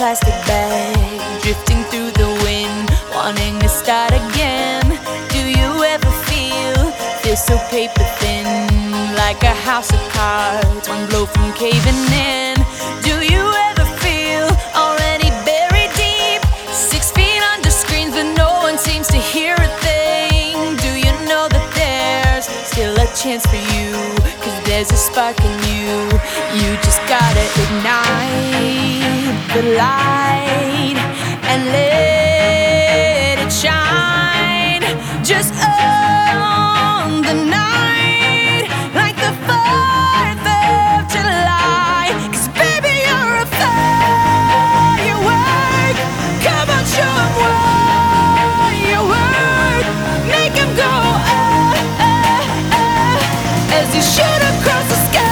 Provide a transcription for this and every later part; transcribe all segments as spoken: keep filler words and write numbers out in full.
plastic bag, drifting through the wind, wanting to start again. Do you ever feel, feel so paper thin, like a house of cards, one blow from caving in? Do you ever feel already buried deep, six feet under screens but no one seems to hear a thing? Do you know that there's still a chance for you, cause there's a spark in you? You just gotta ignite the light and let it shine. Just own the night like the fourth of July. Cause baby, you're a firework. Come on, show 'em what you're worth. Make 'em go ah, ah, ah, as you shoot across the sky.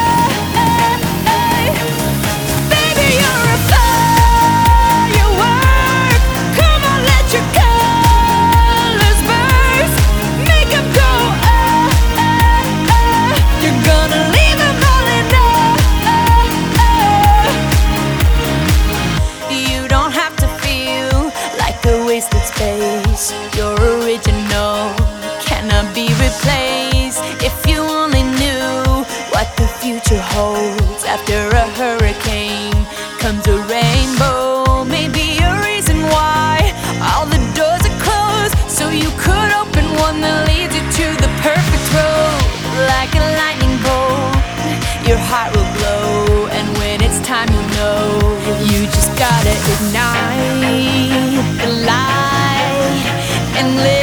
Wasted space, your original cannot be replaced. If you only knew what the future holds, after a hurricane comes a rainbow. Maybe a reason why all the doors are closed, so you could open one that leads you to the perfect road. Like a lightning bolt, your heart will glow, and when it's time you'll know. You just gotta ignite the light and live.